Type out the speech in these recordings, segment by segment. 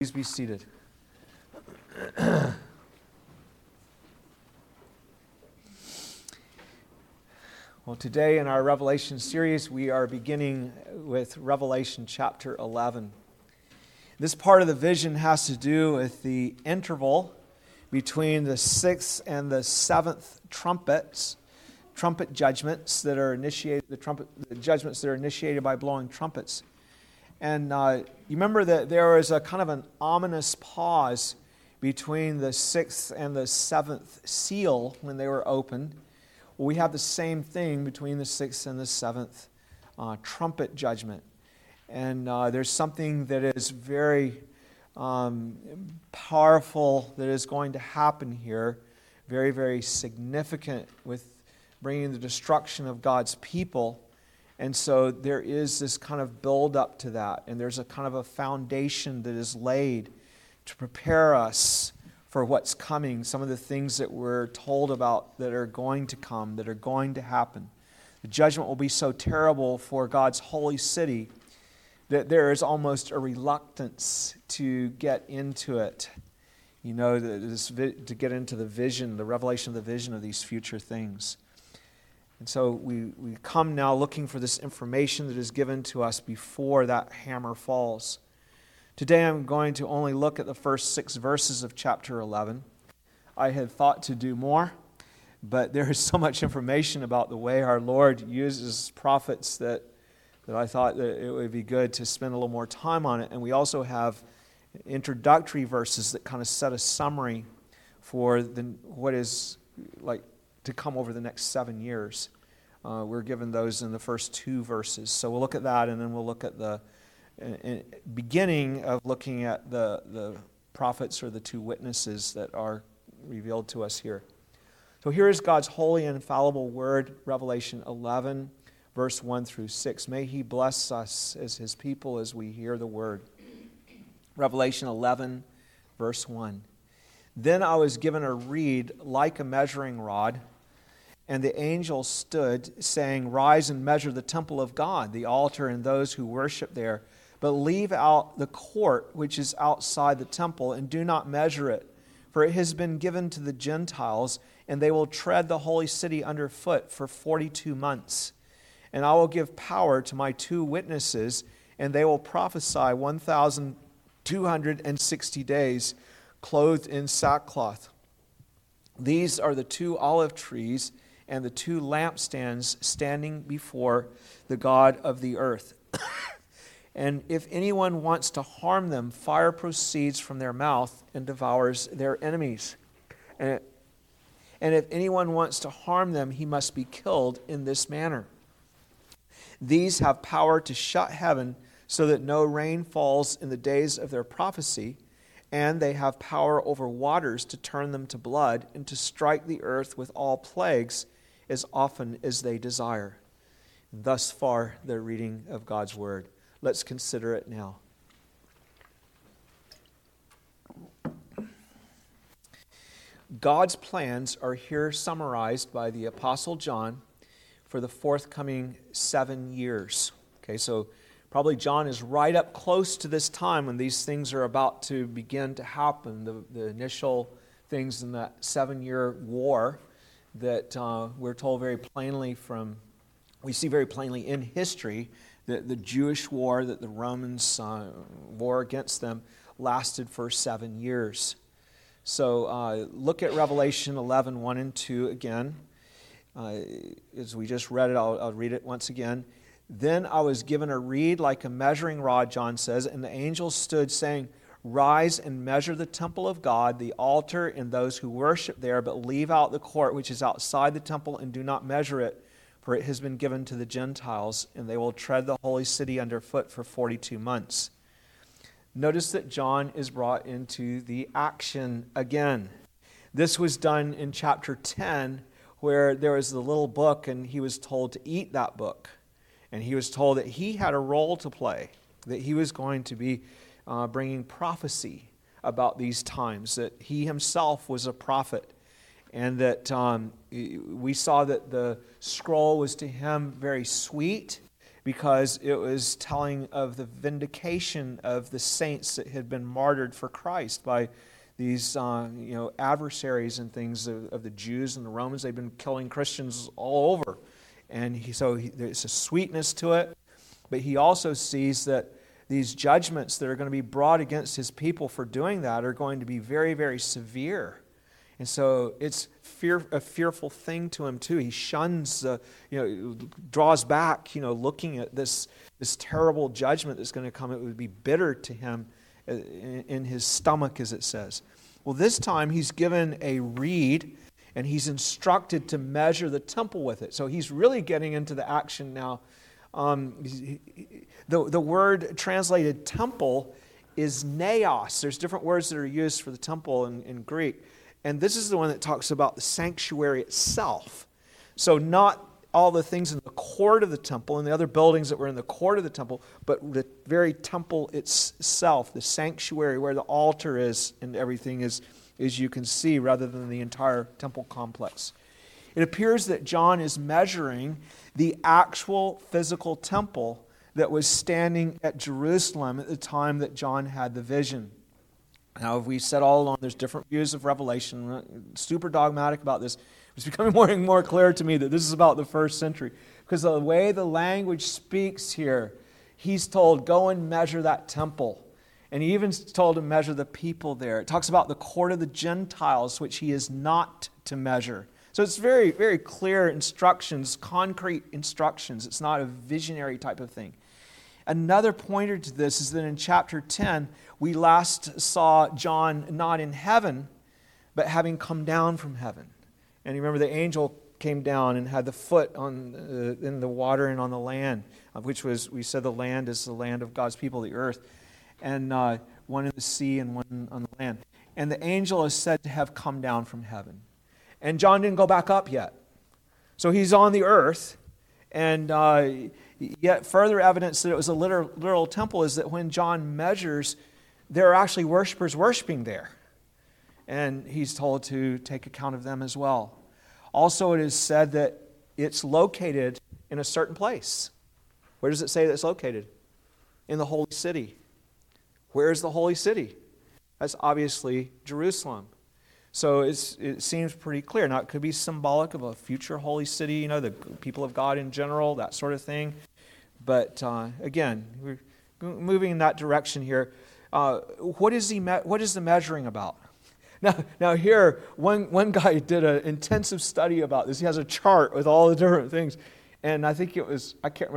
Please be seated. Well, today in our Revelation series, we are beginning with Revelation chapter 11. This part of the vision has to do with the interval between the sixth and the seventh trumpet judgments that are initiated, the judgments that are initiated by blowing trumpets. And you remember that there was a kind of an ominous pause between the sixth and the seventh seal when they were opened. Well, we have the same thing between the sixth and the seventh trumpet judgment. And there's something that is very powerful that is going to happen here, very, very significant with bringing the destruction of God's people. And so there is this kind of build up to that, and there's a kind of a foundation that is laid to prepare us for what's coming, some of the things that we're told about that are going to come, that are going to happen. The judgment will be so terrible for God's holy city that there is almost a reluctance to get into it, to get into the vision, the revelation of the vision of these future things. And so we come now looking for this information that is given to us before that hammer falls. Today I'm going to only look at the first 6 verses of chapter 11. I had thought to do more, but there is so much information about the way our Lord uses prophets that I thought that it would be good to spend a little more time on it. And we also have introductory verses that kind of set a summary for what is like to come over the next 7 years. We're given those in the first 2 verses. So we'll look at that, and then we'll look at the beginning of looking at the prophets or the 2 witnesses that are revealed to us here. So here is God's holy and infallible word, Revelation 11, verse 1 through 6. May He bless us as His people as we hear the word. Revelation 11, verse 1. Then I was given a reed like a measuring rod, and the angel stood, saying, "Rise and measure the temple of God, the altar, and those who worship there. But leave out the court which is outside the temple, and do not measure it. For it has been given to the Gentiles, and they will tread the holy city underfoot for 42 months. And I will give power to my 2 witnesses, and they will prophesy 1,260 days, clothed in sackcloth. These are the 2 olive trees and the 2 lampstands standing before the God of the earth. And if anyone wants to harm them, fire proceeds from their mouth and devours their enemies. And if anyone wants to harm them, he must be killed in this manner. These have power to shut heaven so that no rain falls in the days of their prophecy, and they have power over waters to turn them to blood and to strike the earth with all plagues as often as they desire." Thus far, the reading of God's word. Let's consider it now. God's plans are here summarized by the Apostle John for the forthcoming 7 years. Okay, so probably John is right up close to this time when these things are about to begin to happen, the initial things in that 7-year war that we're told very plainly we see very plainly in history that the Jewish war, that the Romans war against them lasted for 7 years. So look at Revelation 11, 1 and 2 again. As we just read it, I'll read it once again. Then I was given a reed like a measuring rod, John says, and the angel stood saying, "Rise and measure the temple of God, the altar, and those who worship there, but leave out the court which is outside the temple, and do not measure it, for it has been given to the Gentiles, and they will tread the holy city underfoot for 42 months." Notice that John is brought into the action again. This was done in chapter 10, where there was the little book, and he was told to eat that book. And he was told that he had a role to play, that he was going to be bringing prophecy about these times, that he himself was a prophet, and that we saw that the scroll was to him very sweet, because it was telling of the vindication of the saints that had been martyred for Christ by these adversaries and things of the Jews and the Romans. They've been killing Christians all over. And there's a sweetness to it, but he also sees that these judgments that are going to be brought against his people for doing that are going to be very, very severe. And so it's a fearful thing to him too. He shuns, draws back, looking at this terrible judgment that's going to come. It would be bitter to him in his stomach, as it says. Well, this time he's given a reed, and he's instructed to measure the temple with it. So he's really getting into the action now. The word translated temple is naos. There's different words that are used for the temple in Greek. And this is the one that talks about the sanctuary itself. So not all the things in the court of the temple and the other buildings that were in the court of the temple, but the very temple itself, the sanctuary where the altar is and everything is, as you can see, rather than the entire temple complex. It appears that John is measuring the actual physical temple that was standing at Jerusalem at the time that John had the vision. Now, we said all along, there's different views of Revelation. I'm not super dogmatic about this. It's becoming more and more clear to me that this is about the first century. Because the way the language speaks here, he's told, go and measure that temple. And he even told to measure the people there. It talks about the court of the Gentiles, which he is not to measure. So it's very, very clear instructions, concrete instructions. It's not a visionary type of thing. Another pointer to this is that in chapter 10, we last saw John not in heaven, but having come down from heaven. And you remember the angel came down and had the foot in the water and on the land, which was, we said the land is the land of God's people, the earth, and one in the sea and one on the land. And the angel is said to have come down from heaven. And John didn't go back up yet. So he's on the earth, and yet further evidence that it was a literal temple is that when John measures, there are actually worshipers worshiping there. And he's told to take account of them as well. Also, it is said that it's located in a certain place. Where does it say that it's located? In the holy city. Where is the holy city? That's obviously Jerusalem. So it seems pretty clear. Now, it could be symbolic of a future holy city, the people of God in general, that sort of thing. But again, we're moving in that direction here. What is the measuring about? Now here, one guy did an intensive study about this. He has a chart with all the different things. And I think it was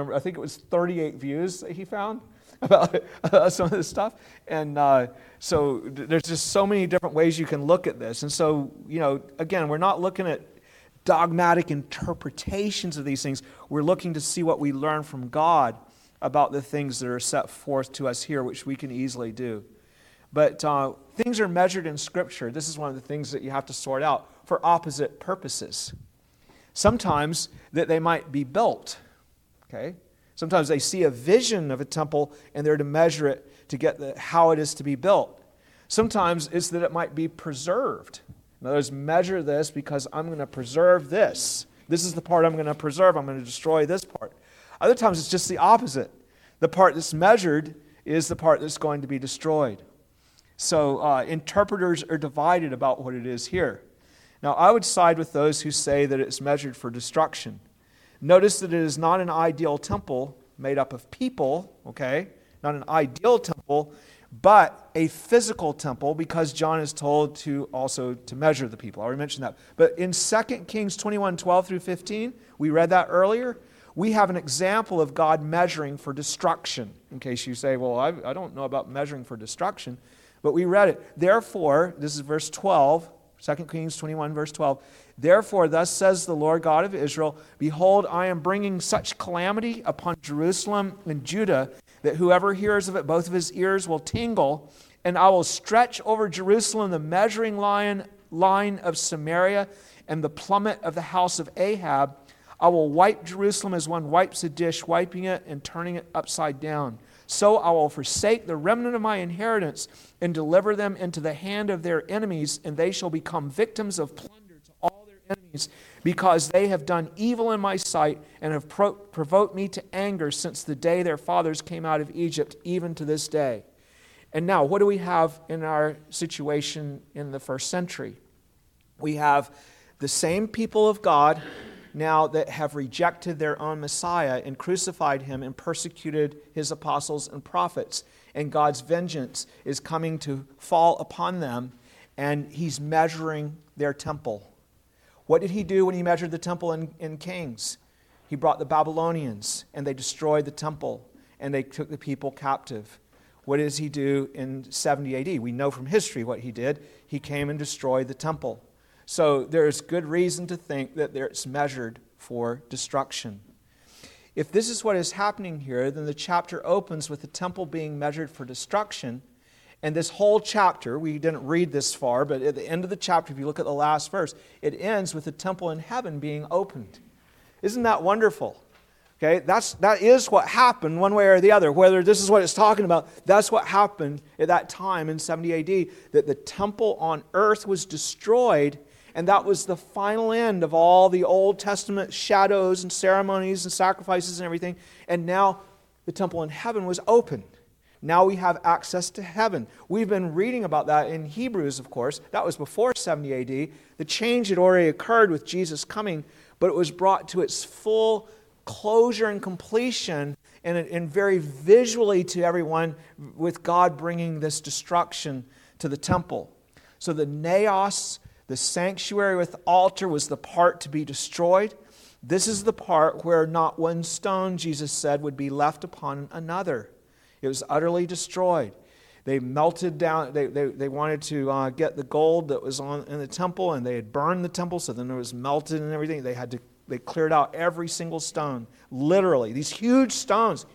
38 views that he found about some of this stuff. And so there's just so many different ways you can look at this. And so, again, we're not looking at dogmatic interpretations of these things. We're looking to see what we learn from God about the things that are set forth to us here, which we can easily do. But things are measured in Scripture. This is one of the things that you have to sort out for opposite purposes. Sometimes that they might be built, okay? Sometimes they see a vision of a temple and they're to measure it to get how it is to be built. Sometimes it's that it might be preserved. In other words, measure this because I'm going to preserve this. This is the part I'm going to preserve. I'm going to destroy this part. Other times it's just the opposite. The part that's measured is the part that's going to be destroyed. So interpreters are divided about what it is here. Now, I would side with those who say that it's measured for destruction. Notice that it is not an ideal temple made up of people, okay? Not an ideal temple, but a physical temple, because John is told to also to measure the people. I already mentioned that. But in 2 Kings 21:12 through 15, we read that earlier, we have an example of God measuring for destruction. In case you say, well, I don't know about measuring for destruction, but we read it. Therefore, this is verse 12, 2 Kings 21, verse 12. Therefore, thus says the Lord God of Israel, behold, I am bringing such calamity upon Jerusalem and Judah that whoever hears of it, both of his ears will tingle, and I will stretch over Jerusalem the measuring line of Samaria and the plummet of the house of Ahab. I will wipe Jerusalem as one wipes a dish, wiping it and turning it upside down. So I will forsake the remnant of my inheritance and deliver them into the hand of their enemies, and they shall become victims of plunder to all their enemies. because they have done evil in my sight and have provoked me to anger since the day their fathers came out of Egypt, even to this day. And now, what do we have in our situation in the first century? We have the same people of God now that have rejected their own Messiah and crucified him and persecuted his apostles and prophets. And God's vengeance is coming to fall upon them, and he's measuring their temple. What did he do when he measured the temple in Kings? He brought the Babylonians, and they destroyed the temple, and they took the people captive. What does he do in 70 AD? We know from history what he did. He came and destroyed the temple. So there's good reason to think that it's measured for destruction. If this is what is happening here, then the chapter opens with the temple being measured for destruction. And this whole chapter, we didn't read this far, but at the end of the chapter, if you look at the last verse, it ends with the temple in heaven being opened. Isn't that wonderful? Okay, that is what happened one way or the other. Whether this is what it's talking about, that's what happened at that time in 70 AD, that the temple on earth was destroyed, and that was the final end of all the Old Testament shadows and ceremonies and sacrifices and everything. And now the temple in heaven was opened. Now we have access to heaven. We've been reading about that in Hebrews, of course. That was before 70 AD. The change had already occurred with Jesus coming, but it was brought to its full closure and completion, and very visually to everyone, with God bringing this destruction to the temple. So the naos, the sanctuary with altar, was the part to be destroyed. This is the part where not one stone, Jesus said, would be left upon another. It was utterly destroyed. They melted down. They wanted to get the gold that was in the temple, and they had burned the temple, so then it was melted and everything. They cleared out every single stone, literally. These huge stones.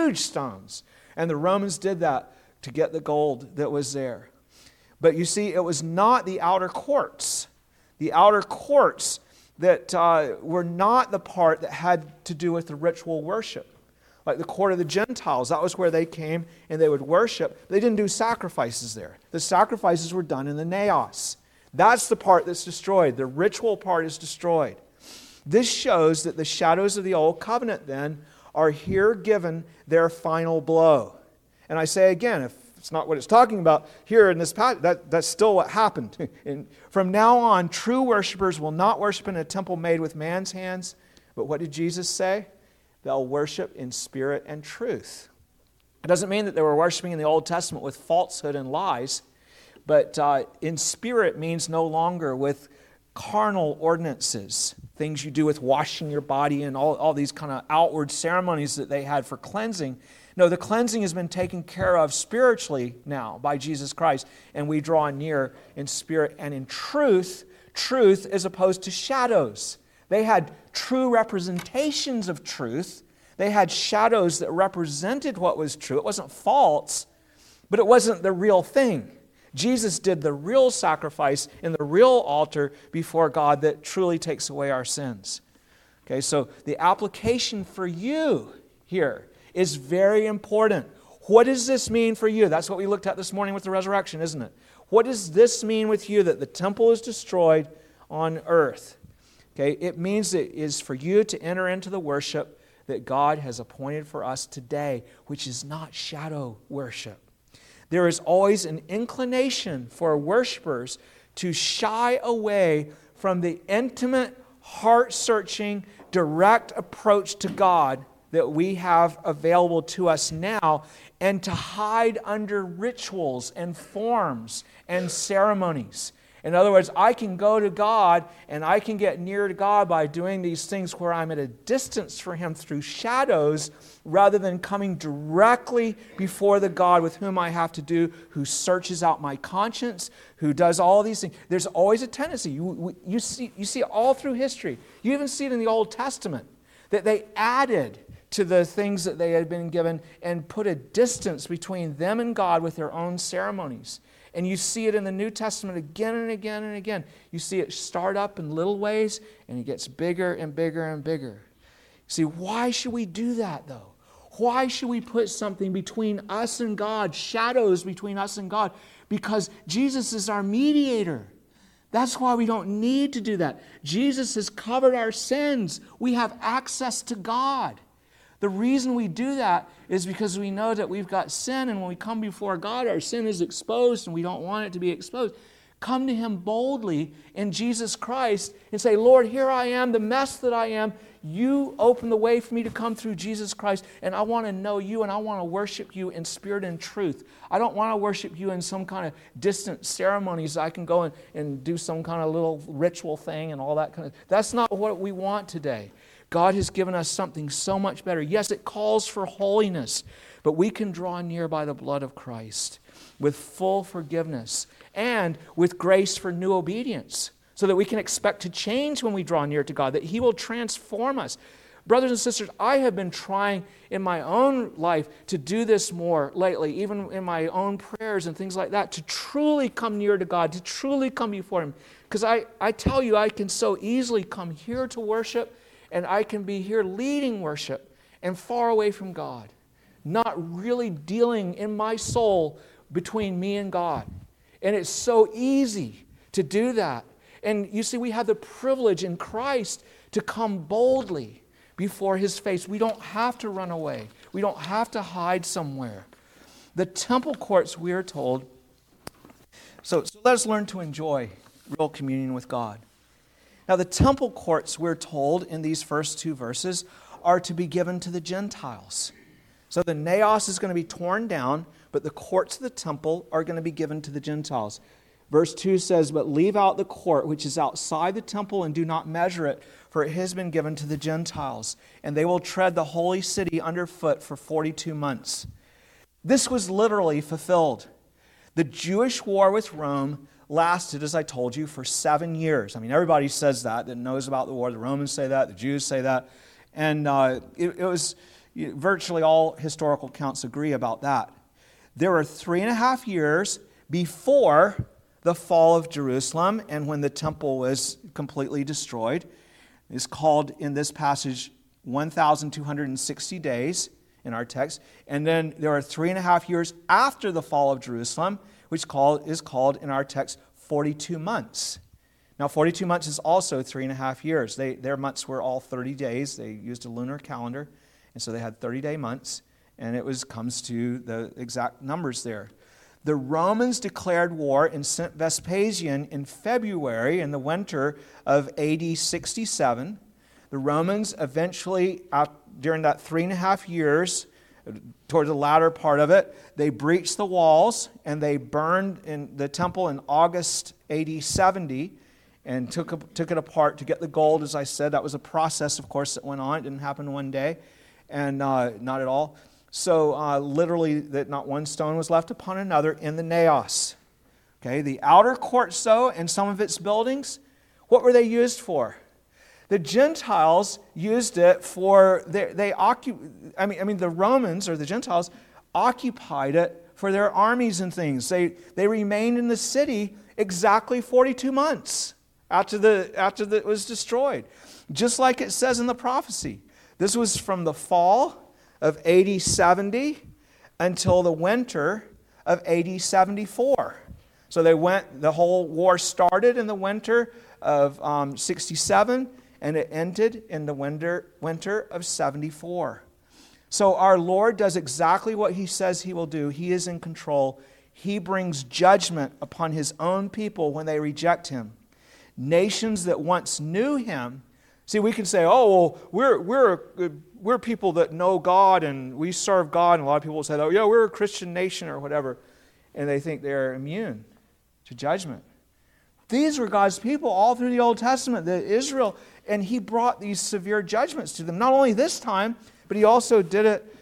And the Romans did that to get the gold that was there. But you see, it was not the outer courts. The outer courts that were not the part that had to do with the ritual worship. Like the court of the Gentiles, that was where they came and they would worship. They didn't do sacrifices there. The sacrifices were done in the naos. That's the part that's destroyed. The ritual part is destroyed. This shows that the shadows of the Old Covenant then are here given their final blow. And I say again, if it's not what it's talking about here in this passage, that's still what happened. And from now on, true worshipers will not worship in a temple made with man's hands. But what did Jesus say? They'll worship in spirit and truth. It doesn't mean that they were worshiping in the Old Testament with falsehood and lies, but in spirit means no longer with carnal ordinances, things you do with washing your body and all these kind of outward ceremonies that they had for cleansing. No, the cleansing has been taken care of spiritually now by Jesus Christ, and we draw near in spirit and in truth as opposed to shadows. They had true representations of truth. They had shadows that represented what was true. It wasn't false, but it wasn't the real thing. Jesus did the real sacrifice in the real altar before God that truly takes away our sins. Okay, so the application for you here is very important. What does this mean for you? That's what we looked at this morning with the resurrection, isn't it? What does this mean with you that the temple is destroyed on earth? Okay, it means it is for you to enter into the worship that God has appointed for us today, which is not shadow worship. There is always an inclination for worshipers to shy away from the intimate, heart-searching, direct approach to God that we have available to us now, and to hide under rituals and forms and ceremonies. In other words, I can go to God and I can get near to God by doing these things where I'm at a distance from Him through shadows, rather than coming directly before the God with whom I have to do, who searches out my conscience, who does all these things. There's always a tendency. You see it all through history. You even see it in the Old Testament, that they added to the things that they had been given and put a distance between them and God with their own ceremonies. And you see it in the New Testament again and again and again. You see it start up in little ways, and it gets bigger and bigger and bigger. See, why should we do that, though? Why should we put something between us and God, shadows between us and God? Because Jesus is our mediator. That's why we don't need to do that. Jesus has covered our sins. We have access to God. The reason we do that is because we know that we've got sin, and when we come before God, our sin is exposed, and we don't want it to be exposed. Come to Him boldly in Jesus Christ and say, Lord, here I am, the mess that I am. You open the way for me to come through Jesus Christ, and I want to know You, and I want to worship You in spirit and truth. I don't want to worship You in some kind of distant ceremonies. I can go and do some kind of little ritual thing and all that kind of. That's not what we want today. God has given us something so much better. Yes, it calls for holiness, but we can draw near by the blood of Christ with full forgiveness and with grace for new obedience, so that we can expect to change when we draw near to God, that He will transform us. Brothers and sisters, I have been trying in my own life to do this more lately, even in my own prayers and things like that, to truly come near to God, to truly come before Him. Because I tell you, I can so easily come here to worship, and I can be here leading worship and far away from God, not really dealing in my soul between me and God. And it's so easy to do that. And you see, we have the privilege in Christ to come boldly before His face. We don't have to run away. We don't have to hide somewhere. The temple courts, we are told, so let us learn to enjoy real communion with God. Now, the temple courts, we're told in these first two verses, are to be given to the Gentiles. So the naos is going to be torn down, but the courts of the temple are going to be given to the Gentiles. Verse 2 says, "But leave out the court which is outside the temple, and do not measure it, for it has been given to the Gentiles. And they will tread the holy city underfoot for 42 months." This was literally fulfilled. The Jewish war with Rome lasted, as I told you, for 7 years. I mean, everybody says that knows about the war. The Romans say that, the Jews say that. And it was virtually all historical accounts agree about that. There were 3.5 years before the fall of Jerusalem and when the temple was completely destroyed. It's called in this passage 1,260 days in our text. And then there are 3.5 years after the fall of Jerusalem, which is called in our text 42 months. Now, 42 months is also 3.5 years. Their months were all 30 days. They used a lunar calendar, and so they had 30-day months, and it comes to the exact numbers there. The Romans declared war and sent Vespasian in February in the winter of AD 67. The Romans eventually, during that 3.5 years, toward the latter part of it, they breached the walls and they burned in the temple in August AD 70 and took it apart to get the gold. As I said, that was a process, of course, that went on. It didn't happen one day, and not at all. So literally, that not one stone was left upon another in the naos. Okay, the outer courts, though, and some of its buildings, what were they used for? The Gentiles used it for the Romans or the Gentiles occupied it for their armies and things. They remained in the city exactly 42 months after it was destroyed, just like it says in the prophecy. This was from the fall of AD 70 until the winter of AD 74. So the whole war started in the winter of 67. And it ended in the winter of 74. So our Lord does exactly what He says He will do. He is in control. He brings judgment upon His own people when they reject Him. Nations that once knew Him. See, we can say, "Oh, well, we're people that know God and we serve God." And a lot of people will say, "Oh, yeah, we're a Christian nation," or whatever, and they think they're immune to judgment. These were God's people all through the Old Testament, Israel, and He brought these severe judgments to them. Not only this time, but He also did it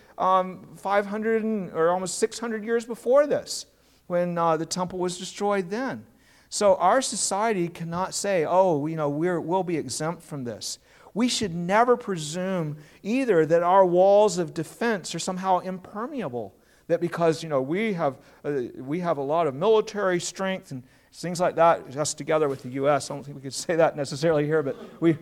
500 or almost 600 years before this, when the temple was destroyed then. So our society cannot say, "Oh, we'll be exempt from this." We should never presume either that our walls of defense are somehow impermeable. That because we have a lot of military strength and things like that, us together with the U.S. I don't think we could say that necessarily here, but we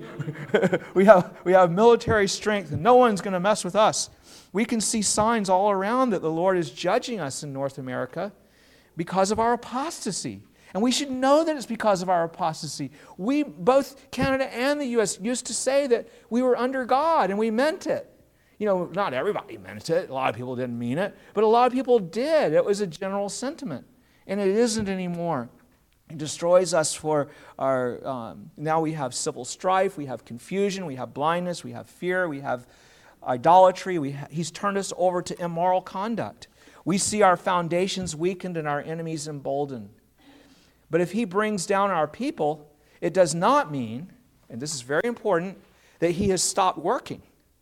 have military strength and no one's going to mess with us. We can see signs all around that the Lord is judging us in North America because of our apostasy. And we should know that it's because of our apostasy. We, both Canada and the U.S., used to say that we were under God, and we meant it. You know, not everybody meant it. A lot of people didn't mean it, but a lot of people did. It was a general sentiment, and it isn't anymore. It destroys us for our, now we have civil strife, we have confusion, we have blindness, we have fear, we have idolatry. He's turned us over to immoral conduct. We see our foundations weakened and our enemies emboldened. But if he brings down our people, it does not mean, and this is very important, that he has stopped working.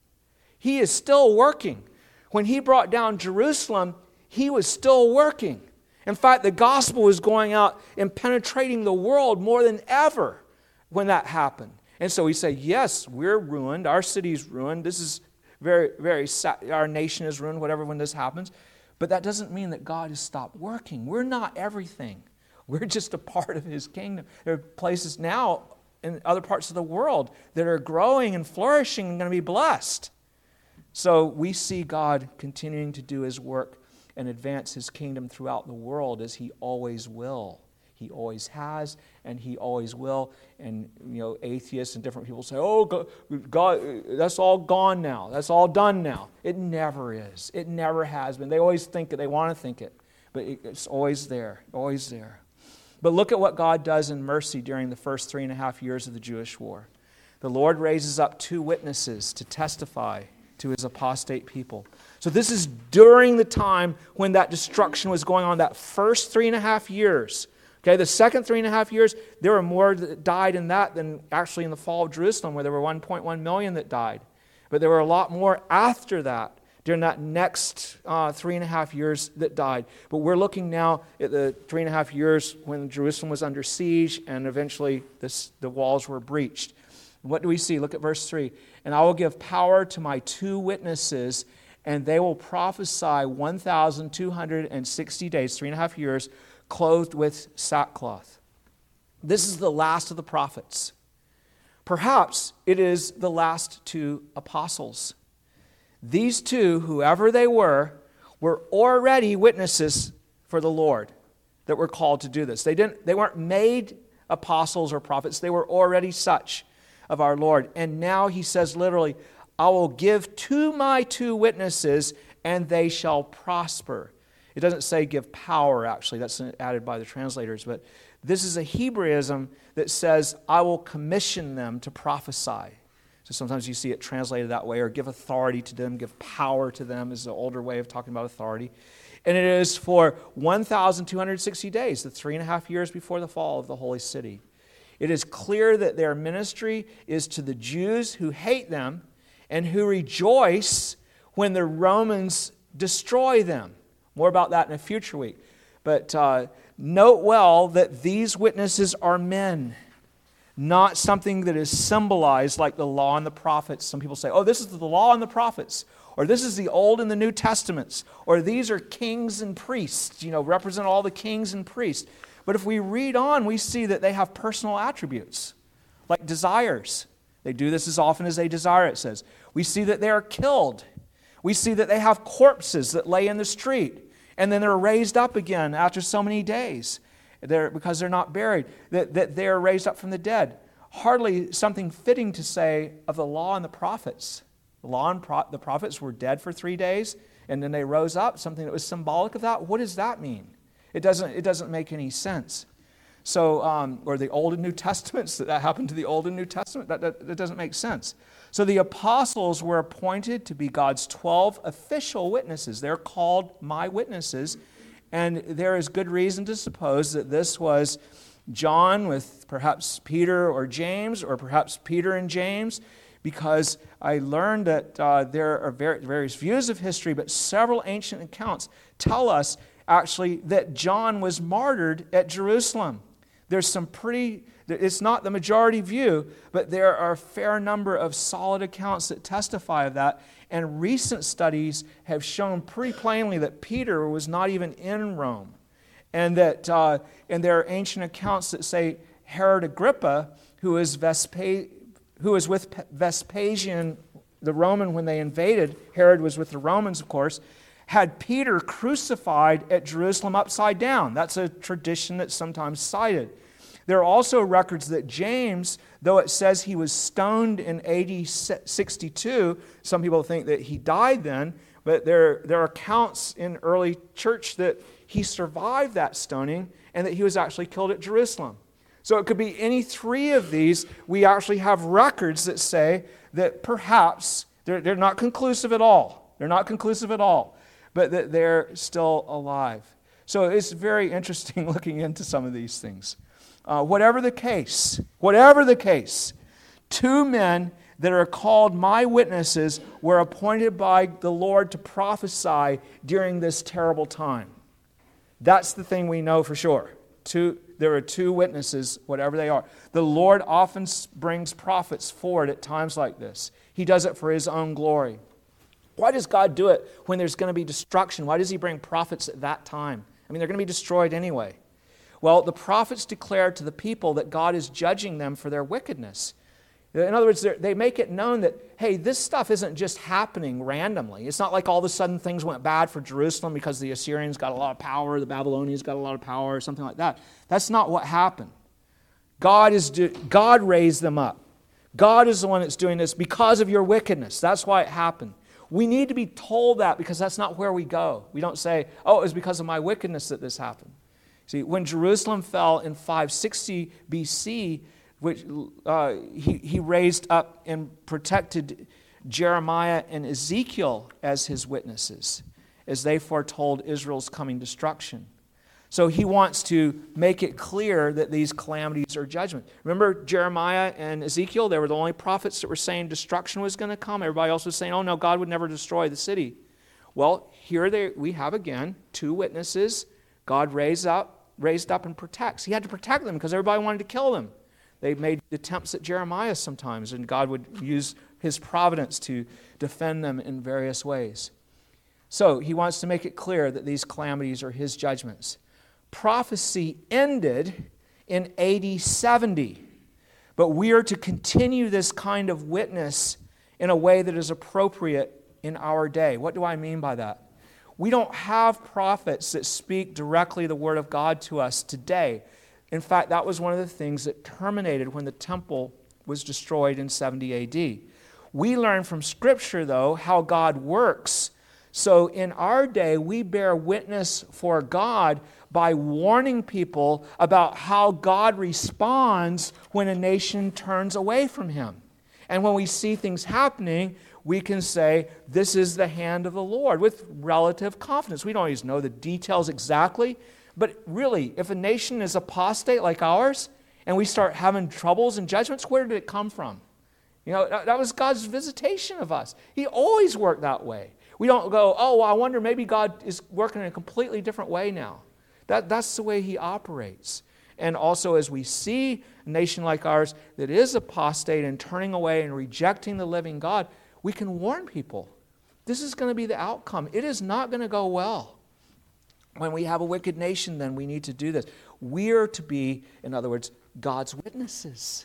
He is still working. When he brought down Jerusalem, he was still working. In fact, the gospel was going out and penetrating the world more than ever when that happened. And so we say, yes, we're ruined. Our city's ruined. This is very, very sad. Our nation is ruined, whatever, when this happens. But that doesn't mean that God has stopped working. We're not everything. We're just a part of his kingdom. There are places now in other parts of the world that are growing and flourishing and going to be blessed. So we see God continuing to do his work and advance his kingdom throughout the world as he always will. He always has, and he always will. And, you know, atheists and different people say, oh, God, that's all gone now. That's all done now. It never is. It never has been. They always think it. They want to think it. But it's always there, always there. But look at what God does in mercy during the first 3.5 years of the Jewish war. The Lord raises up 2 witnesses to testify to his apostate people. So this is during the time when that destruction was going on, that first 3.5 years. Okay, the second 3.5 years, there were more that died in that than actually in the fall of Jerusalem, where there were 1.1 million that died. But there were a lot more after that, during that next 3.5 years that died. But we're looking now at the 3.5 years when Jerusalem was under siege and eventually the walls were breached. And what do we see? Look at verse 3. And I will give power to my 2 witnesses, and they will prophesy 1,260 days, 3.5 years, clothed with sackcloth. This is the last of the prophets. Perhaps it is the last 2 apostles. These 2, whoever they were already witnesses for the Lord that were called to do this. They weren't made apostles or prophets. They were already such of our Lord. And now he says literally, I will give to my 2 witnesses, and they shall prosper. It doesn't say give power, actually. That's added by the translators. But this is a Hebraism that says, I will commission them to prophesy. So sometimes you see it translated that way, or give authority to them, give power to them is the older way of talking about authority. And it is for 1,260 days, the 3.5 years before the fall of the holy city. It is clear that their ministry is to the Jews who hate them and who rejoice when the Romans destroy them. More about that in a future week. But note well that these witnesses are men, not something that is symbolized like the law and the prophets. Some people say, oh, this is the law and the prophets, or this is the Old and the New Testaments, or these are kings and priests, represent all the kings and priests. But if we read on, we see that they have personal attributes, like desires. They do this as often as they desire, it says. We see that they are killed. We see that they have corpses that lay in the street, and then they're raised up again after so many days because they're not buried, that they're raised up from the dead. Hardly something fitting to say of the law and the prophets. The law and the prophets were dead for 3 days, and then they rose up, something that was symbolic of that. What does that mean? It doesn't make any sense. So, or the Old and New Testaments, that happened to the Old and New Testament, that doesn't make sense. So the apostles were appointed to be God's 12 official witnesses. They're called my witnesses, and there is good reason to suppose that this was John with perhaps Peter or James, or perhaps Peter and James, because I learned that there are various views of history, but several ancient accounts tell us actually that John was martyred at Jerusalem. There's some it's not the majority view, but there are a fair number of solid accounts that testify of that. And recent studies have shown pretty plainly that Peter was not even in Rome. And that and there are ancient accounts that say Herod Agrippa, who was with Vespasian, the Roman, when they invaded. Herod was with the Romans, of course. had Peter crucified at Jerusalem upside down. That's a tradition that's sometimes cited. There are also records that James, though it says he was stoned in AD 62, some people think that he died then, but there are accounts in early church that he survived that stoning and that he was actually killed at Jerusalem. So it could be any three of these. We actually have records that say that perhaps, they're not conclusive at all. They're not conclusive at all, but that they're still alive. So it's very interesting looking into some of these things. Whatever the case, two men that are called my witnesses were appointed by the Lord to prophesy during this terrible time. That's the thing we know for sure. There are two witnesses, whatever they are. The Lord often brings prophets forward at times like this. He does it for His own glory. Why does God do it when there's going to be destruction? Why does He bring prophets at that time? I mean, they're going to be destroyed anyway. Well, the prophets declare to the people that God is judging them for their wickedness. In other words, they make it known that, hey, this stuff isn't just happening randomly. It's not like all of a sudden things went bad for Jerusalem because the Assyrians got a lot of power, the Babylonians got a lot of power, or something like that. That's not what happened. God raised them up. God is the one that's doing this because of your wickedness. That's why it happened. We need to be told that because that's not where we go. We don't say, oh, it was because of my wickedness that this happened. See, when Jerusalem fell in 560 BC, which he raised up and protected Jeremiah and Ezekiel as his witnesses, as they foretold Israel's coming destruction. So he wants to make it clear that these calamities are judgment. Remember Jeremiah and Ezekiel? They were the only prophets that were saying destruction was going to come. Everybody else was saying, oh no, God would never destroy the city. Well, here we have again two witnesses. God raised up and protects. He had to protect them because everybody wanted to kill them. They made attempts at Jeremiah sometimes, and God would use His providence to defend them in various ways. So he wants to make it clear that these calamities are His judgments. Prophecy ended in AD 70, but we are to continue this kind of witness in a way that is appropriate in our day. What do I mean by that? We don't have prophets that speak directly the Word of God to us today. In fact, that was one of the things that terminated when the temple was destroyed in 70 AD. We learn from Scripture, though, how God works. So in our day, we bear witness for God by warning people about how God responds when a nation turns away from Him. And when we see things happening, we can say, this is the hand of the Lord with relative confidence. We don't always know the details exactly, but really, if a nation is apostate like ours, and we start having troubles and judgments, where did it come from? You know, that was God's visitation of us. He always worked that way. We don't go, oh, well, I wonder maybe God is working in a completely different way now. That's the way He operates. And also as we see a nation like ours that is apostate and turning away and rejecting the living God, we can warn people. This is going to be the outcome. It is not going to go well. When we have a wicked nation, then we need to do this. We're to be, in other words, God's witnesses.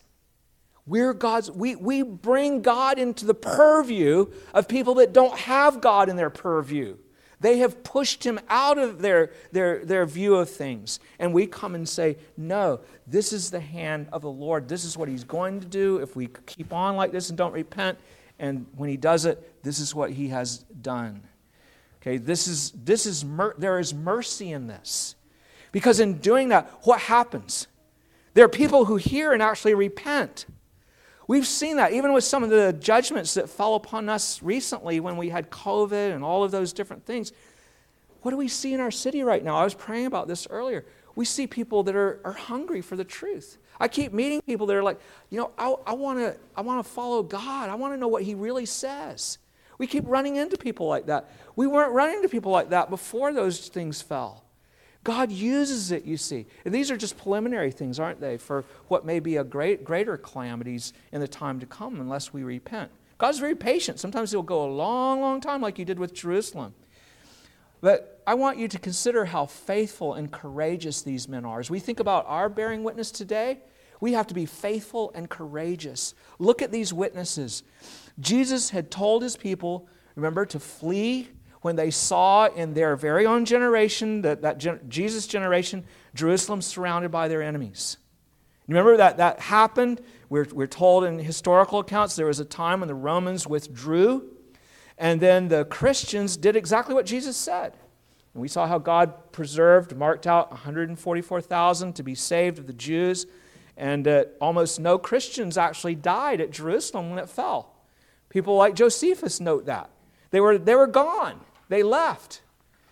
We bring God into the purview of people that don't have God in their purview. They have pushed Him out of their view of things. And we come and say, no, this is the hand of the Lord. This is what He's going to do if we keep on like this and don't repent. And when He does it, this is what He has done. Okay, there is mercy in this. Because in doing that, what happens? There are people who hear and actually repent. We've seen that even with some of the judgments that fell upon us recently when we had COVID and all of those different things. What do we see in our city right now? I was praying about this earlier. We see people that are hungry for the truth. I keep meeting people that are like, I want to follow God. I want to know what He really says. We keep running into people like that. We weren't running into people like that before those things fell. God uses it, you see. And these are just preliminary things, aren't they, for what may be a greater calamities in the time to come unless we repent. God's very patient. Sometimes He'll go a long, long time like He did with Jerusalem. But I want you to consider how faithful and courageous these men are. As we think about our bearing witness today, we have to be faithful and courageous. Look at these witnesses. Jesus had told His people, remember, to flee when they saw in their very own generation, Jesus' generation, Jerusalem surrounded by their enemies. Remember that happened? We're told in historical accounts there was a time when the Romans withdrew, and then the Christians did exactly what Jesus said. And we saw how God preserved, marked out 144,000 to be saved of the Jews, and almost no Christians actually died at Jerusalem when it fell. People like Josephus note that. They were gone. They left.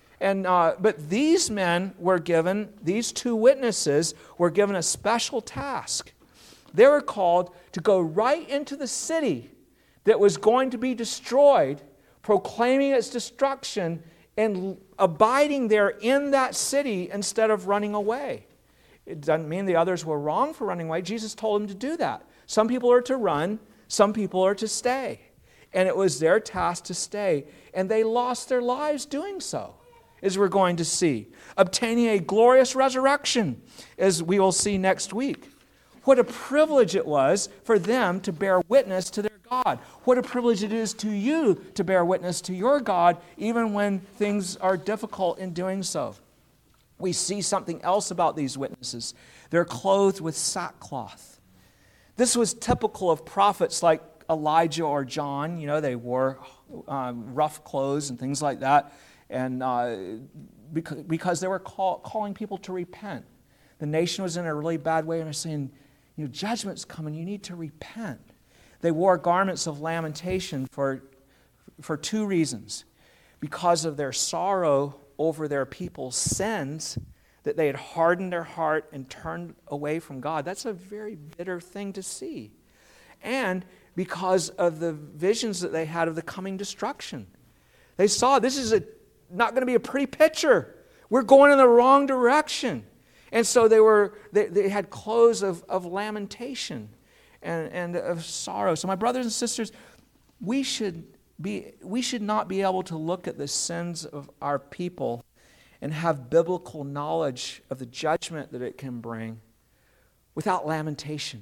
But these men were given, these two witnesses were given a special task. They were called to go right into the city that was going to be destroyed, proclaiming its destruction and abiding there in that city instead of running away. It doesn't mean the others were wrong for running away. Jesus told them to do that. Some people are to run, some people are to stay. And it was their task to stay. And they lost their lives doing so, as we're going to see. Obtaining a glorious resurrection, as we will see next week. What a privilege it was for them to bear witness to their God. What a privilege it is to you to bear witness to your God, even when things are difficult in doing so. We see something else about these witnesses. They're clothed with sackcloth. This was typical of prophets like Elijah or John. You know, they wore rough clothes and things like that, and because they were calling people to repent. The nation was in a really bad way, and they're saying, you know, judgment's coming, you need to repent. They wore garments of lamentation for two reasons. Because of their sorrow over their people's sins, that they had hardened their heart and turned away from God. That's a very bitter thing to see. And because of the visions that they had of the coming destruction. They saw this is not going to be a pretty picture. We're going in the wrong direction. And so they had clothes of lamentation and of sorrow. So my brothers and sisters, we should not be able to look at the sins of our people and have biblical knowledge of the judgment that it can bring without lamentation.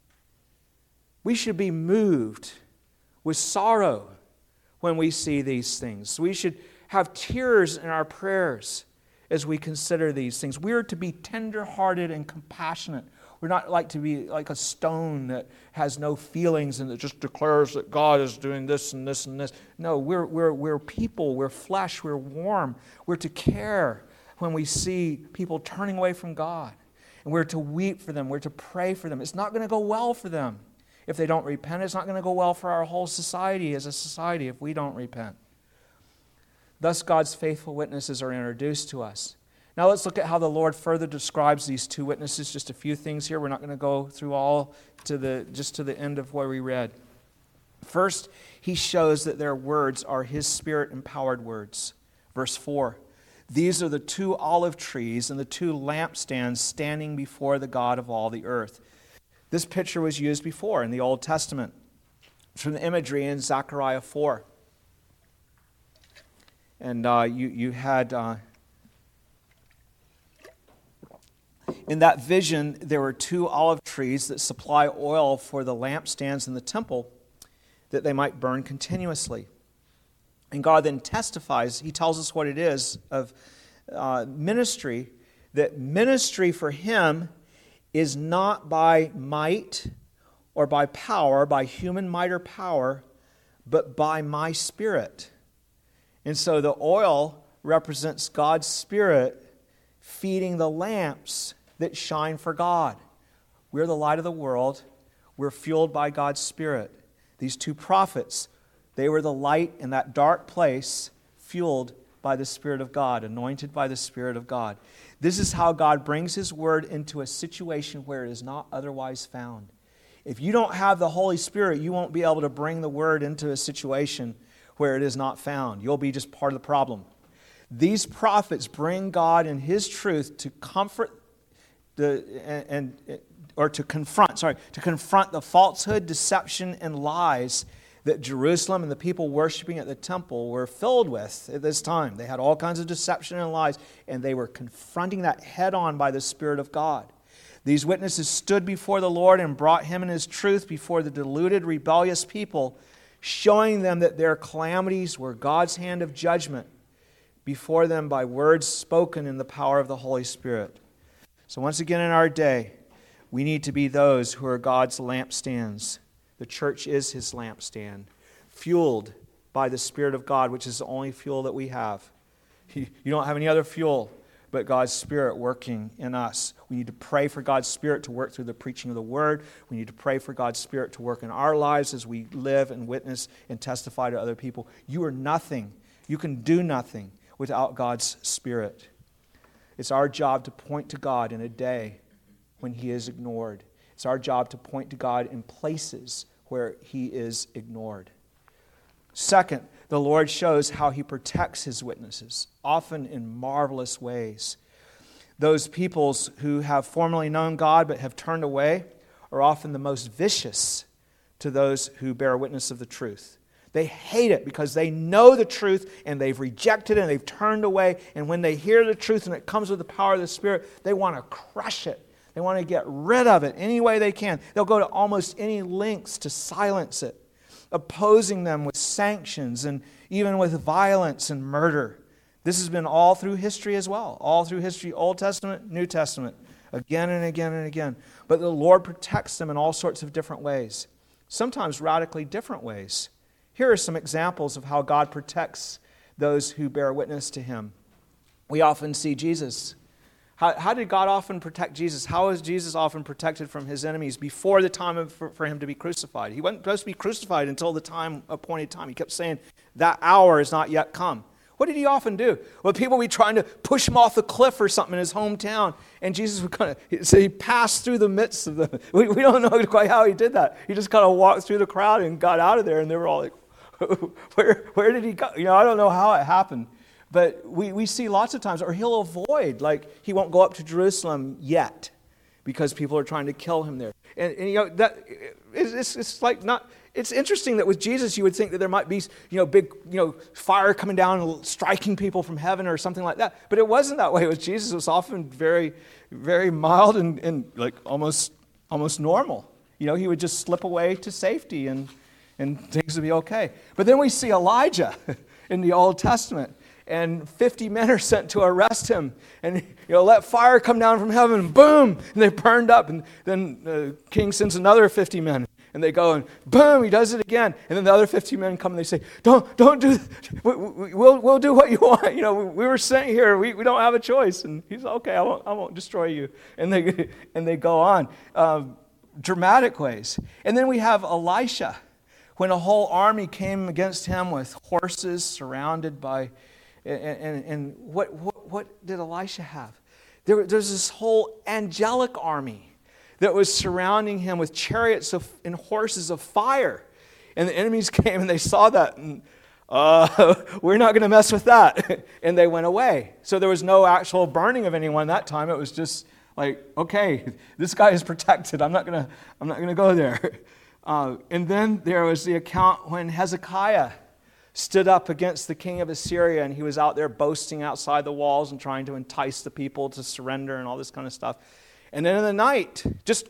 We should be moved with sorrow when we see these things. We should have tears in our prayers as we consider these things. We are to be tender-hearted and compassionate. We're not like to be like a stone that has no feelings and that just declares that God is doing this and this and this. No, we're people, we're flesh, we're warm. We're to care when we see people turning away from God. And we're to weep for them, we're to pray for them. It's not going to go well for them if they don't repent. It's not going to go well for our whole society as a society if we don't repent. Thus, God's faithful witnesses are introduced to us. Now let's look at how the Lord further describes these two witnesses. Just a few things here. We're not going to go through all to the end of where we read. First, he shows that their words are his Spirit-empowered words. Verse 4, these are the two olive trees and the two lampstands standing before the God of all the earth. This picture was used before in the Old Testament. It's from the imagery in Zechariah 4. And you had, in that vision, there were two olive trees that supply oil for the lampstands in the temple that they might burn continuously. And God then testifies, he tells us what it is of ministry, that ministry for him is not by might or by power, by human might or power, but by my Spirit. And so the oil represents God's Spirit feeding the lamps that shine for God. We're the light of the world. We're fueled by God's Spirit. These two prophets, they were the light in that dark place, fueled by the Spirit of God, anointed by the Spirit of God. This is how God brings His Word into a situation where it is not otherwise found. If you don't have the Holy Spirit, you won't be able to bring the Word into a situation where it is not found. You'll be just part of the problem. These prophets bring God and His truth to comfort to confront the falsehood, deception, and lies that Jerusalem and the people worshiping at the temple were filled with at this time. They had all kinds of deception and lies, and they were confronting that head on by the Spirit of God. These witnesses stood before the Lord and brought Him and His truth before the deluded, rebellious people, showing them that their calamities were God's hand of judgment before them by words spoken in the power of the Holy Spirit. So once again in our day, we need to be those who are God's lampstands. The church is His lampstand, fueled by the Spirit of God, which is the only fuel that we have. You don't have any other fuel but God's Spirit working in us. We need to pray for God's Spirit to work through the preaching of the Word. We need to pray for God's Spirit to work in our lives as we live and witness and testify to other people. You are nothing. You can do nothing without God's Spirit. It's our job to point to God in a day when He is ignored. It's our job to point to God in places where He is ignored. Second, the Lord shows how He protects His witnesses, often in marvelous ways. Those peoples who have formerly known God but have turned away are often the most vicious to those who bear witness of the truth. They hate it because they know the truth and they've rejected it and they've turned away. And when they hear the truth and it comes with the power of the Spirit, they want to crush it. They want to get rid of it any way they can. They'll go to almost any lengths to silence it, opposing them with sanctions and even with violence and murder. This has been all through history as well. All through history, Old Testament, New Testament, again and again and again. But the Lord protects them in all sorts of different ways, sometimes radically different ways. Here are some examples of how God protects those who bear witness to Him. We often see Jesus. How did God often protect Jesus? How was Jesus often protected from His enemies before the time for Him to be crucified? He wasn't supposed to be crucified until the appointed time. He kept saying, that hour is not yet come. What did He often do? Well, people would be trying to push Him off the cliff or something in His hometown, and Jesus would He passed through the midst of them. We don't know quite how He did that. He just kind of walked through the crowd and got out of there, and they were all like, where did He go? I don't know how it happened. But we see lots of times, or He'll avoid, like He won't go up to Jerusalem yet because people are trying to kill Him there. And that it's like not. It's interesting that with Jesus you would think that there might be big fire coming down and striking people from heaven or something like that. But it wasn't that way with Jesus. It was often very, very mild and like almost normal. He would just slip away to safety and things would be okay. But then we see Elijah in the Old Testament. And 50 men are sent to arrest him. And, let fire come down from heaven. And boom! And they burned up. And then the king sends another 50 men. And they go and boom! He does it again. And then the other 50 men come and they say, Don't do we'll do what you want. We were sent here. We don't have a choice. And he's okay, I won't destroy you. And they go on. Dramatic ways. And then we have Elisha. When a whole army came against him with horses surrounded by... And what did Elisha have? There's this whole angelic army that was surrounding him with chariots and horses of fire. And the enemies came and they saw that. And, we're not going to mess with that. And they went away. So there was no actual burning of anyone that time. It was just like, okay, this guy is protected. I'm not going to go there. And then there was the account when Hezekiah stood up against the king of Assyria, and he was out there boasting outside the walls and trying to entice the people to surrender and all this kind of stuff. And then in the night,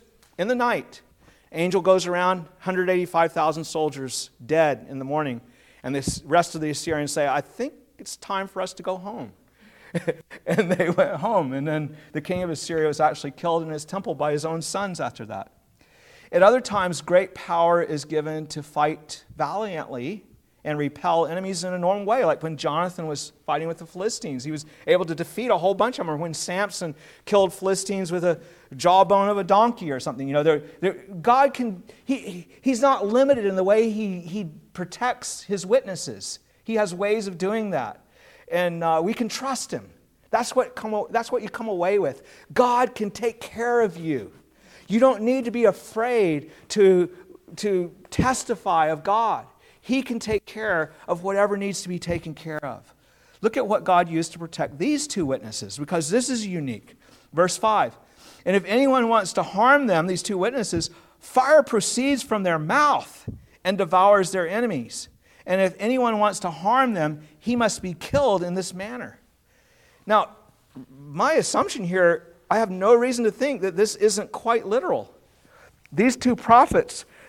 angel goes around, 185,000 soldiers dead in the morning, and the rest of the Assyrians say, I think it's time for us to go home. And they went home, and then the king of Assyria was actually killed in his temple by his own sons after that. At other times, great power is given to fight valiantly and repel enemies in a normal way. Like when Jonathan was fighting with the Philistines, he was able to defeat a whole bunch of them. Or when Samson killed Philistines with a jawbone of a donkey or something. God can, He's not limited in the way He protects His witnesses. He has ways of doing that. And we can trust Him. That's what you come away with. God can take care of you. You don't need to be afraid to testify of God. He can take care of whatever needs to be taken care of. Look at what God used to protect these two witnesses, because this is unique. Verse 5, and if anyone wants to harm them, these two witnesses, fire proceeds from their mouth and devours their enemies. And if anyone wants to harm them, he must be killed in this manner. Now, my assumption here, I have no reason to think that this isn't quite literal. These two prophets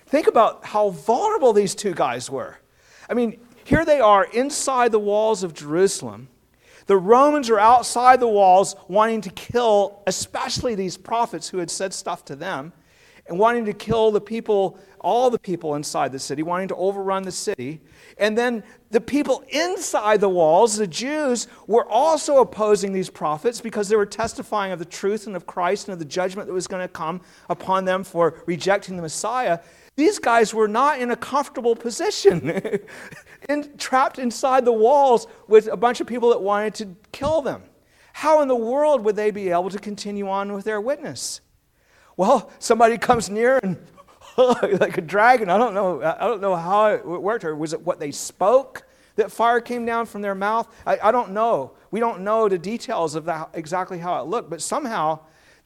Think about how vulnerable these two guys were. I mean, here they are inside the walls of Jerusalem. The Romans are outside the walls wanting to kill, especially these prophets who had said stuff to them, and wanting to kill the people, all the people inside the city, wanting to overrun the city. And then the people inside the walls, the Jews, were also opposing these prophets because they were testifying of the truth and of Christ and of the judgment that was going to come upon them for rejecting the Messiah. These guys were not in a comfortable position, trapped inside the walls with a bunch of people that wanted to kill them. How in the world would they be able to continue on with their witness? Well, somebody comes near and like a dragon. I don't know how it worked. Or was it what they spoke that fire came down from their mouth? I don't know. We don't know the details of that, exactly how it looked. But somehow,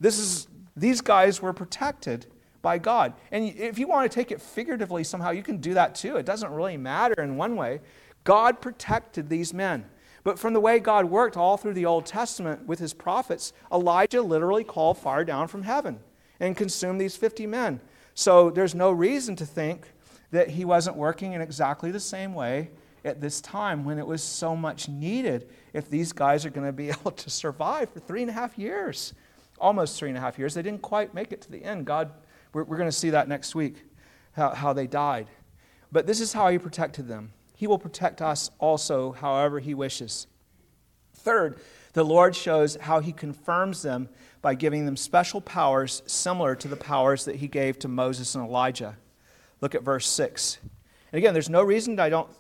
these guys were protected by God. And if you want to take it figuratively somehow, you can do that too. It doesn't really matter in one way. God protected these men. But from the way God worked all through the Old Testament with his prophets, Elijah literally called fire down from heaven and consumed these 50 men. So there's no reason to think that he wasn't working in exactly the same way at this time when it was so much needed if these guys are going to be able to survive for 3.5 years. Almost 3.5 years. They didn't quite make it to the end. We're going to see that next week, how they died. But this is how he protected them. He will protect us also however he wishes. Third, the Lord shows how he confirms them by giving them special powers similar to the powers that he gave to Moses and Elijah. Look at verse 6. And again, there's no reason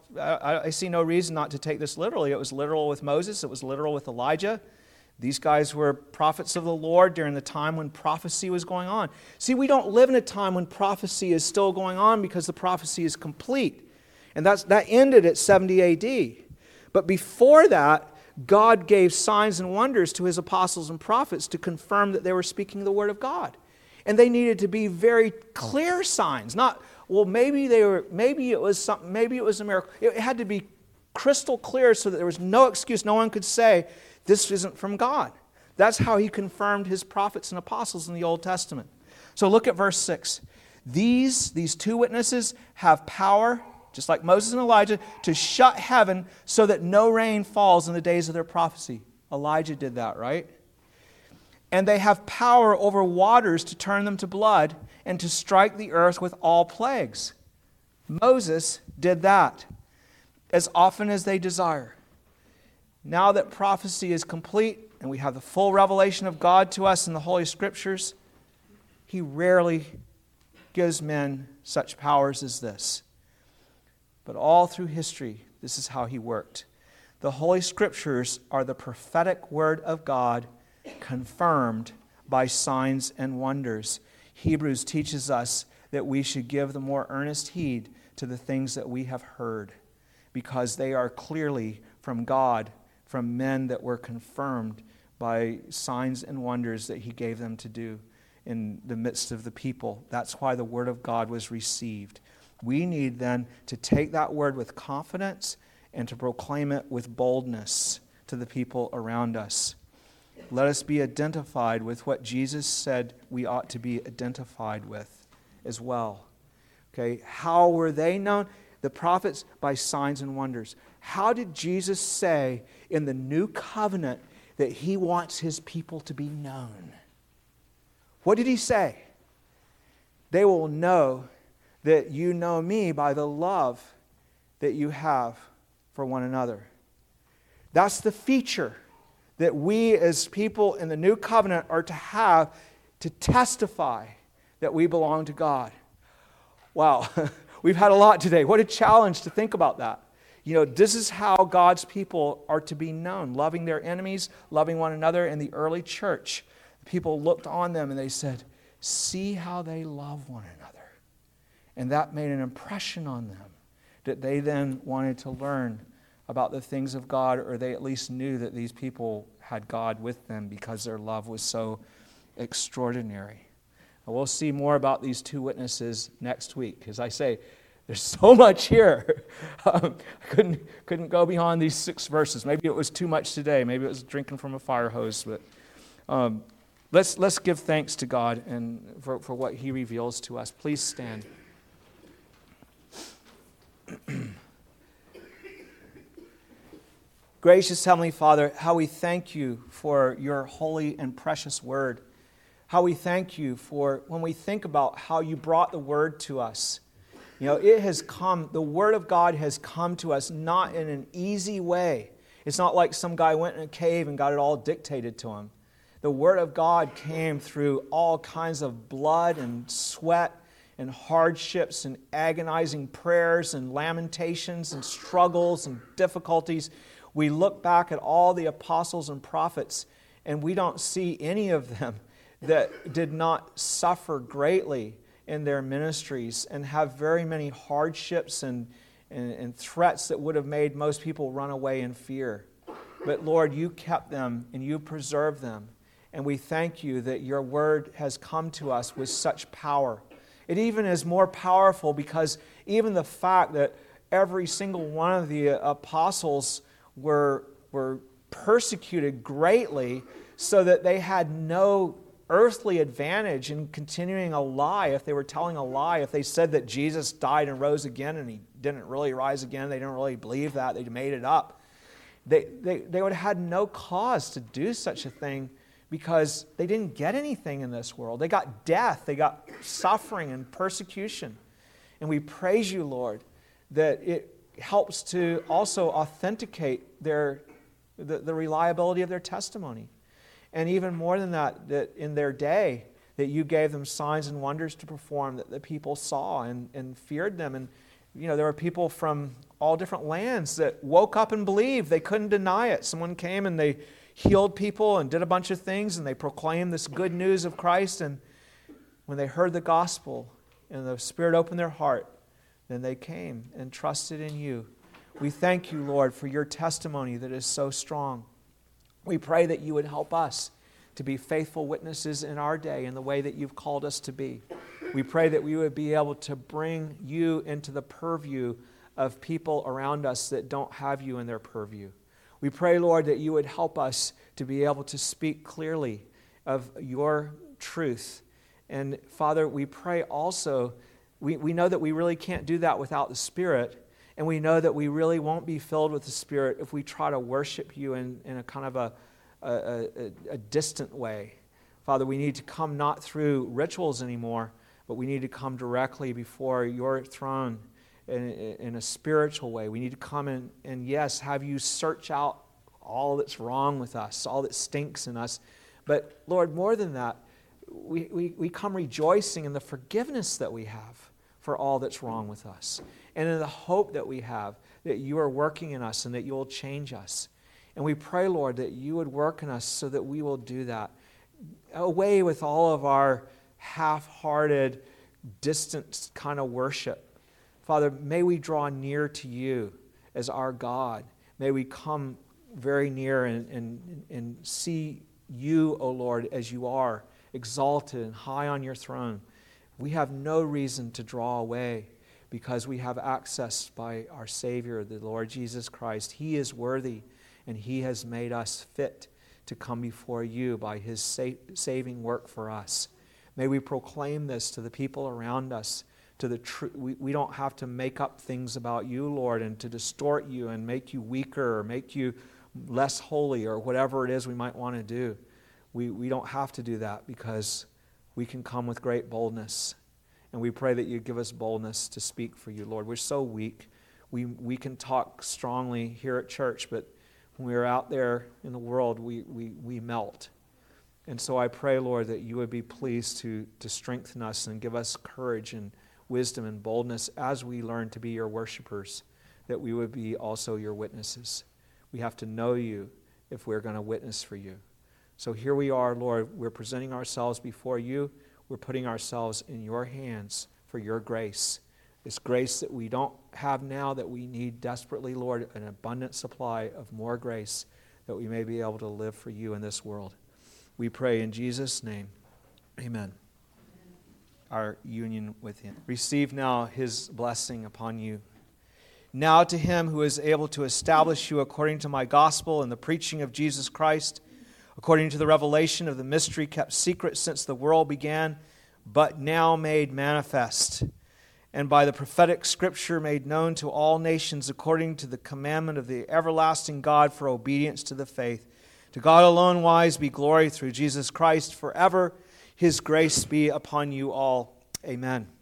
I see no reason not to take this literally. It was literal with Moses. It was literal with Elijah. These guys were prophets of the Lord during the time when prophecy was going on. See, we don't live in a time when prophecy is still going on because the prophecy is complete. And that ended at 70 AD. But before that, God gave signs and wonders to his apostles and prophets to confirm that they were speaking the word of God. And they needed to be very clear signs, not, well, maybe it was a miracle. It had to be crystal clear so that there was no excuse. No one could say, this isn't from God. That's how he confirmed his prophets and apostles in the Old Testament. So look at verse 6. These two witnesses have power, just like Moses and Elijah, to shut heaven so that no rain falls in the days of their prophecy. Elijah did that, right? And they have power over waters to turn them to blood and to strike the earth with all plagues. Moses did that as often as they desire. Now that prophecy is complete and we have the full revelation of God to us in the Holy Scriptures, he rarely gives men such powers as this. But all through history, this is how he worked. The Holy Scriptures are the prophetic word of God confirmed by signs and wonders. Hebrews teaches us that we should give the more earnest heed to the things that we have heard, because they are clearly from God, from men that were confirmed by signs and wonders that he gave them to do in the midst of the people. That's why the word of God was received. We need then to take that word with confidence and to proclaim it with boldness to the people around us. Let us be identified with what Jesus said we ought to be identified with as well. Okay, how were they known? The prophets, by signs and wonders. How did Jesus say in the new covenant that he wants his people to be known? What did he say? They will know that you know me by the love that you have for one another. That's the feature that we as people in the new covenant are to have to testify that we belong to God. Wow, we've had a lot today. What a challenge to think about that. You know, this is how God's people are to be known, loving their enemies, loving one another. In the early church, people looked on them and they said, see how they love one another. And that made an impression on them that they then wanted to learn about the things of God, or they at least knew that these people had God with them because their love was so extraordinary. And we'll see more about these two witnesses next week. As I say, there's so much here. I couldn't go beyond these 6 verses. Maybe it was too much today. Maybe it was drinking from a fire hose. But let's give thanks to God and for what he reveals to us. Please stand. Gracious Heavenly Father, how we thank you for your holy and precious word. How we thank you for when we think about how you brought the word to us. You know, it has come, the word of God has come to us not in an easy way. It's not like some guy went in a cave and got it all dictated to him. The word of God came through all kinds of blood and sweat and hardships and agonizing prayers and lamentations and struggles and difficulties. We look back at all the apostles and prophets, and we don't see any of them that did not suffer greatly in their ministries and have very many hardships and threats that would have made most people run away in fear. But Lord, you kept them and you preserved them. And we thank you that your word has come to us with such power. It even is more powerful because even the fact that every single one of the apostles were persecuted greatly so that they had no earthly advantage in continuing a lie. If they were telling a lie, if they said that Jesus died and rose again and he didn't really rise again, they didn't really believe that, they made it up, they would have had no cause to do such a thing because they didn't get anything in this world. They got death, they got suffering and persecution. And we praise you, Lord, that it helps to also authenticate the reliability of their testimony. And even more than that, that in their day, that you gave them signs and wonders to perform that the people saw and feared them. And, you know, there were people from all different lands that woke up and believed. They couldn't deny it. Someone came and they healed people and did a bunch of things and they proclaimed this good news of Christ. And when they heard the gospel and the Spirit opened their heart, then they came and trusted in you. We thank you, Lord, for your testimony that is so strong. We pray that you would help us to be faithful witnesses in our day in the way that you've called us to be. We pray that we would be able to bring you into the purview of people around us that don't have you in their purview. We pray, Lord, that you would help us to be able to speak clearly of your truth. And Father, we pray also, we know that we really can't do that without the Spirit. And we know that we really won't be filled with the Spirit if we try to worship you in a kind of a distant way. Father, we need to come not through rituals anymore, but we need to come directly before your throne in a spiritual way. We need to come and yes, have you search out all that's wrong with us, all that stinks in us. But Lord, more than that, we come rejoicing in the forgiveness that we have for all that's wrong with us. And in the hope that we have that you are working in us and that you will change us. And we pray, Lord, that you would work in us so that we will do that. Away with all of our half-hearted, distant kind of worship. Father, may we draw near to you as our God. May we come very near and see you, O Lord, as you are, exalted and high on your throne. We have no reason to draw away because we have access by our Savior, the Lord Jesus Christ. He is worthy, and He has made us fit to come before you by His saving work for us. May we proclaim this to the people around us. To the we don't have to make up things about you, Lord, and to distort you and make you weaker or make you less holy or whatever it is we might want to do. We don't have to do that because we can come with great boldness. And we pray that you give us boldness to speak for you, Lord. We're so weak. We can talk strongly here at church, but when we're out there in the world, we melt. And so I pray, Lord, that you would be pleased to strengthen us and give us courage and wisdom and boldness as we learn to be your worshipers, that we would be also your witnesses. We have to know you if we're going to witness for you. So here we are, Lord. We're presenting ourselves before you. We're putting ourselves in your hands for your grace. This grace that we don't have now, that we need desperately, Lord, an abundant supply of more grace that we may be able to live for you in this world. We pray in Jesus' name. Amen. Our union with him. Receive now his blessing upon you. Now to him who is able to establish you according to my gospel and the preaching of Jesus Christ, according to the revelation of the mystery kept secret since the world began, but now made manifest, and by the prophetic scripture made known to all nations according to the commandment of the everlasting God for obedience to the faith. To God alone wise be glory through Jesus Christ forever. His grace be upon you all. Amen.